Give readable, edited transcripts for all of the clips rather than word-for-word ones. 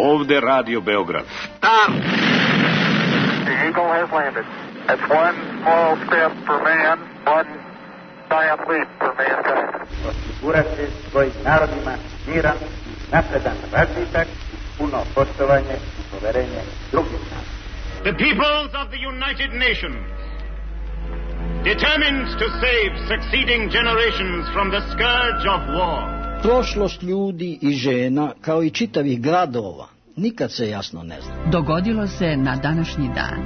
Ovde Radio Beograd. Start! The Eagle has landed. That's one small step for man, one giant leap for mankind. Osigurati svojim narodima miran, napredan razvitak i puno poštovanje i poverenje drugih naroda. The peoples of the United Nations, determined to save succeeding generations from the scourge of war. Prošlost ljudi i žena, kao i čitavih gradova, nikad se jasno ne zna. Dogodilo se na današnji dan.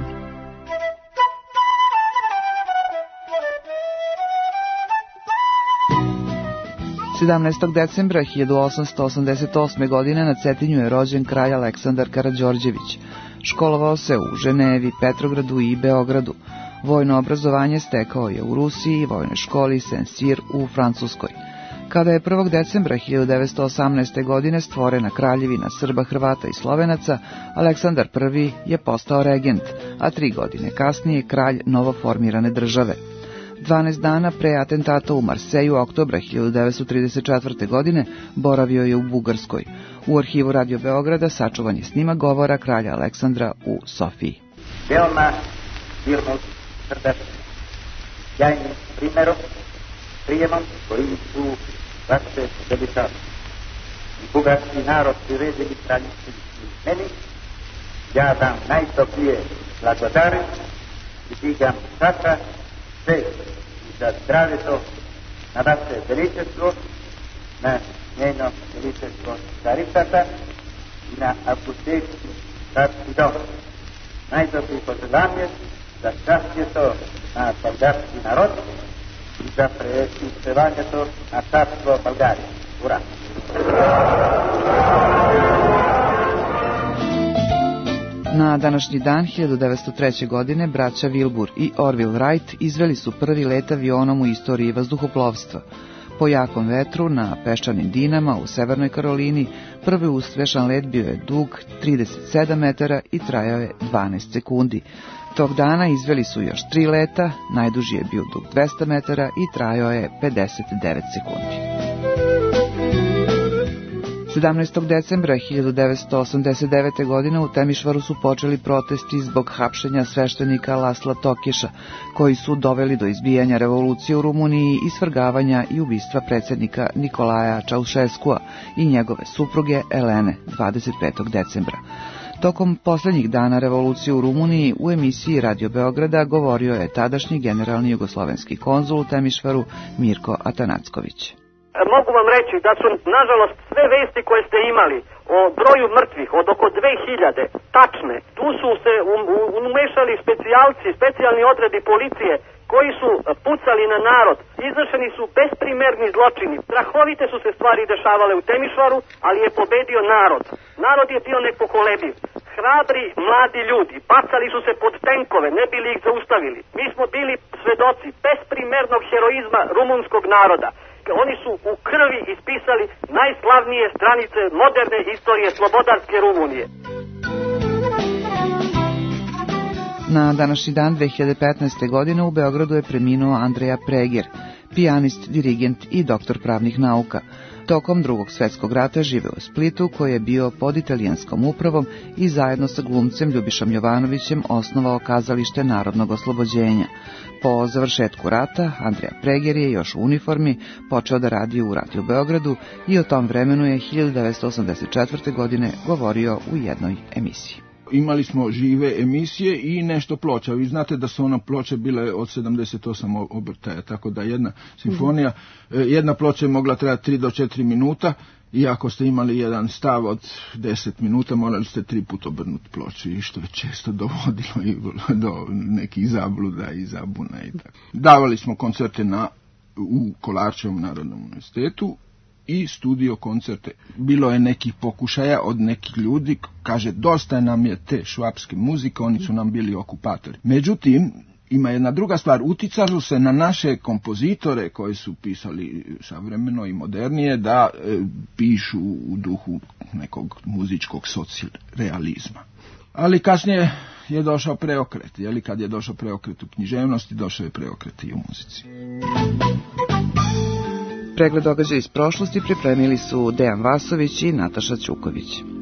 Decembra 1888. godine na Cetinju je rođen kralj Aleksandar Karađorđević. Školovao se u Ženevi, Petrogradu i Beogradu. Vojno obrazovanje stekao je u Rusiji, vojnoj školi Saint-Cyr u Francuskoj. Kada je 1. decembra 1918. godine stvorena kraljevina Srba, Hrvata i Slovenaca, Aleksandar I je postao regent, a 3 godine kasnije kralj novoformirane države. 12 dana pre atentata u Marseju oktobra 1934. godine boravio je u Bugarskoj. U arhivu Radio Beograda sačuvan je snimak govora kralja Aleksandra u Sofiji. Veoma mirno, srdačno, sjajnim primerom, prijemom koji su vaše veličanstvo i bugarski narod priredili kraljevski meni, ja vam najtoplije blagodarim i digam časa sve i za zdravlje na vaše veličestvo, na njeno veličestvo Caritasa i na apostolski carski dom. Najtoplije poželjanje za šťastie to na bolgarski narod i za preistovanje to na carstvo Bolgarije. Ura! Na današnji dan 1903. godine braća Wilbur i Orville Wright izveli su prvi let avionom u istoriji vazduhoplovstva. Po jakom vetru na peščanim dinama u Severnoj Karolini prvi uspešan let bio je dug 37 metara i trajao je 12 sekundi. Tog dana izveli su još 3 leta, najduži je bio dug 200 metara i trajao je 59 sekundi. 17. decembra 1989. godine u Temišvaru su počeli protesti zbog hapšenja sveštenika Lasla Tokeša, koji su doveli do izbijanja revolucije u Rumuniji i svrgavanja i ubistva predsjednika Nikolaja Čaušeskua i njegove supruge Elene 25. decembra. Tokom posljednjih dana revolucije u Rumuniji u emisiji Radio Beograda govorio je tadašnji generalni jugoslovenski konzul u Temišvaru Mirko Atanacković. Mogu vam reći da su, nažalost, sve vesti koje ste imali o broju mrtvih od oko 2000 tačne. Tu su se umešali specijalci, specijalni odredi policije koji su pucali na narod. Izvršeni su besprimerni zločini. Strahovite su se stvari dešavale u Temišvaru, ali je pobedio narod. Narod je bio nepokolebljiv. Hrabri mladi ljudi bacali su se pod tenkove, ne bili ih zaustavili. Mi smo bili svedoci besprimernog heroizma rumunskog naroda. Oni su u krvi ispisali najslavnije stranice moderne istorije slobodarske Rumunije. Na današnji dan 2015. godine u Beogradu je preminuo Andreja Preger, pijanist, dirigent i doktor pravnih nauka. Tokom Drugog svjetskog rata živeo u Splitu, koji je bio pod italijanskom upravom i zajedno sa glumcem Ljubišom Jovanovićem osnovao kazalište Narodnog oslobođenja. Po završetku rata, Andreja Preger je još u uniformi počeo da radi u Radio Beogradu i o tom vremenu je 1984. godine govorio u jednoj emisiji. Imali smo žive emisije i nešto ploča. Vi znate da su ona ploče bile od 78 obrtaja, tako da jedna simfonija, jedna ploča je mogla trajati 3 do 4 minuta i ako ste imali jedan stav od 10 minuta, morali ste 3 puta obrnuti ploču i što je često dovodilo i do nekih zabluda i zabuna i tako. Davali smo koncerte u Kolarčevom Narodnom univerzitetu i studio koncerte. Bilo je nekih pokušaja od nekih ljudi, kaže, dosta nam je te švapske muzike, oni su nam bili okupatori. Međutim, ima jedna druga stvar, uticalo se na naše kompozitore koji su pisali savremeno i modernije da pišu u duhu nekog muzičkog socrealizma. Ali kasnije je došao preokret, kad je došao preokret u književnosti, došao je preokret i u muzici. Pregled događaja iz prošlosti pripremili su Dejan Vasović i Nataša Ćuković.